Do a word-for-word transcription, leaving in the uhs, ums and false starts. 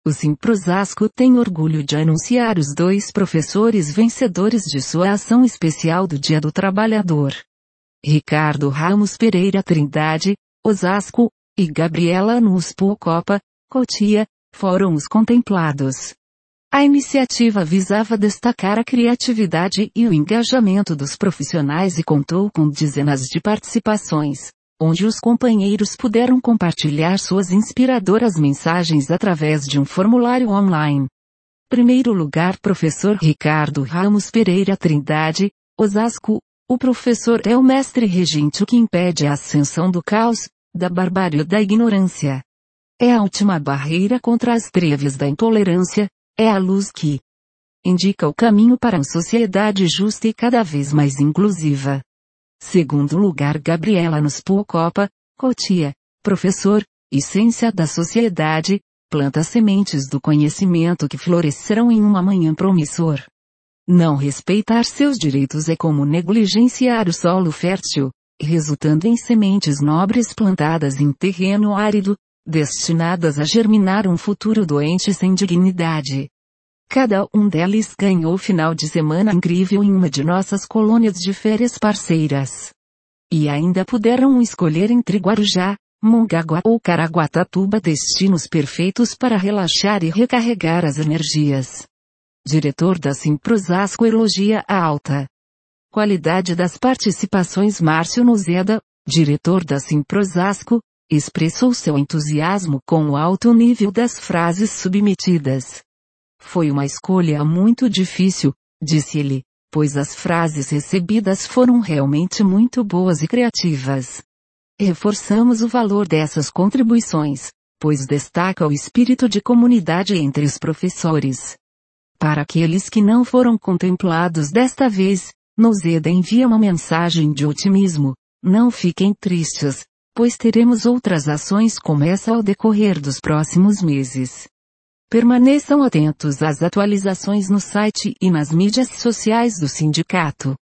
O Simprosasco tem orgulho de anunciar os dois professores vencedores de sua ação especial do Dia do Trabalhador. Ricardo Ramos Pereira Trindade, Osasco, e Gabriela Nuspo Copa, Cotia, foram os contemplados. A iniciativa visava destacar a criatividade e o engajamento dos profissionais e contou com dezenas de participações, onde os companheiros puderam compartilhar suas inspiradoras mensagens através de um formulário online. Primeiro lugar, professor Ricardo Ramos Pereira Trindade, Osasco. O professor é o mestre regente que impede a ascensão do caos, da barbárie e da ignorância. É a última barreira contra as trevas da intolerância, é a luz que indica o caminho para uma sociedade justa e cada vez mais inclusiva. Segundo lugar, Gabriela Nuspo Copa, Cotia, professor, essência da sociedade, planta sementes do conhecimento que florescerão em um amanhã promissor. Não respeitar seus direitos é como negligenciar o solo fértil, resultando em sementes nobres plantadas em terreno árido, destinadas a germinar um futuro doente sem dignidade. Cada um deles ganhou final de semana incrível em uma de nossas colônias de férias parceiras. E ainda puderam escolher entre Guarujá, Mongaguá ou Caraguatatuba, destinos perfeitos para relaxar e recarregar as energias. Diretor da Simprosasco elogia a alta qualidade das participações. Márcio Nozeda, diretor da Simprosasco, expressou seu entusiasmo com o alto nível das frases submetidas. Foi uma escolha muito difícil, disse ele, pois as frases recebidas foram realmente muito boas e criativas. Reforçamos o valor dessas contribuições, pois destaca o espírito de comunidade entre os professores. Para aqueles que não foram contemplados desta vez, Nozeda envia uma mensagem de otimismo: não fiquem tristes, pois teremos outras ações como essa ao decorrer dos próximos meses. Permaneçam atentos às atualizações no site e nas mídias sociais do sindicato.